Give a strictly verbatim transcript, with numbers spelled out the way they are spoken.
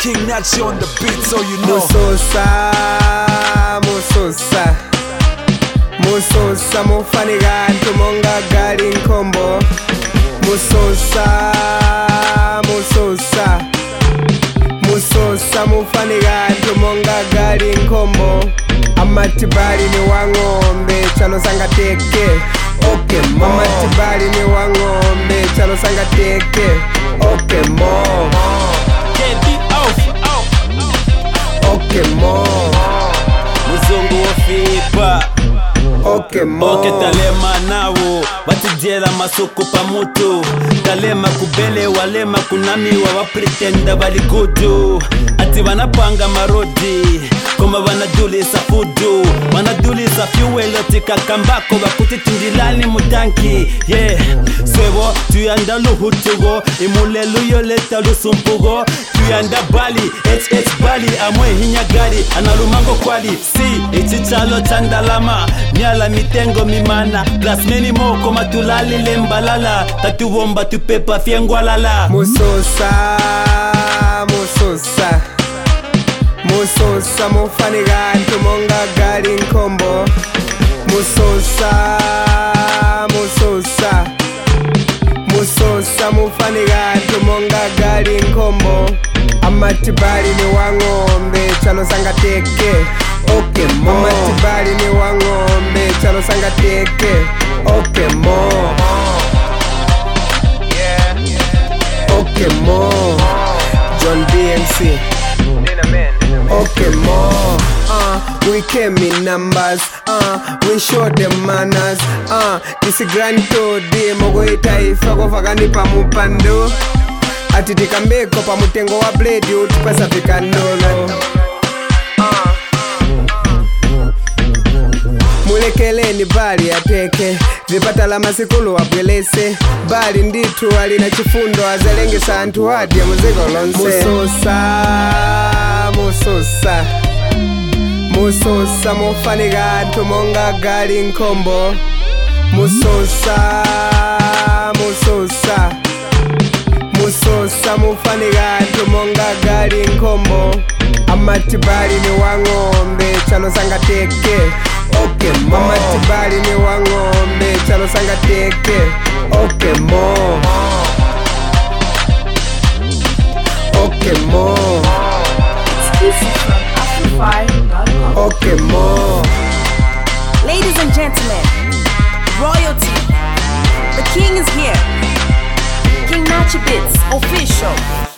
King Nachi on the beat, so you know. Musosa, Musosa, Musosa, mufaniga ntumonga gali nkombo. Musosa, Musosa, Musosa, mufaniga ntumonga gali nkombo. Amatibali ni wangombe, chalo sanga teke. Okay, mo. Amatibali ni wangombe, chalo sanga teke. Okay, mo. Okay, mo. Muzungu wa fipa. Okay, mo. Okay, talema nawo batijela masuku pa mutu. Talema kubele walema kunamiwa wapretenda bali gudu. Ati wanapanga marodi koma wanadulisa fudu, wanadulisa fuel tika kambako bakuti tindilani mutanki. Yeah, swebo tuyanda luhutugo imulelu yoleta lusumpugo. Tuyanda bali H H bali amwe hinyagari analumango kwali. Si ichichalo chandalama nyala mitengo mimana plasmeni moko matulali lembalala tatubomba tupepa fiengwalala. Musosa, Musosa, Musosa, mufaniga ntumonga gali nkombo. Musosa, Musosa, Musosa, mufaniga ntumonga gali nkombo. Amatibali ni wangombe, chalo sanga teke. Okay, mo. Amatibali ni wangombe, chalo sanga teke. Okay, mo. Okay, mo. John D M C. Okay, mo. Uh, we came in numbers. Uh, we showed them manners. Uh, this grand tour de mogo itaifa kufagani pa mupando. Atitika mbeko pa mutengo wa blade utipasa vikandolo. Mulekeleni bali ateke, vipata la masikulu wabwelese. Bali nditu alina chifundo azelenge santu hati ya muziko lonse. Musosa, Musosa, Musosa, mufaniga ntumonga gali nkombo. Musosa, Musosa, Musosa, mufaniga ntumonga gali nkombo. Amatibali ni wangombe, chalo sanga teke. Okay, mo. Amatibali ni wangombe, chalo sanga teke. Okay, mo. Okay, mo. Exclusive from Afrofy dot com. Okay, mo. Ladies and gentlemen, royalty, the king is here. King Nachi Beats official.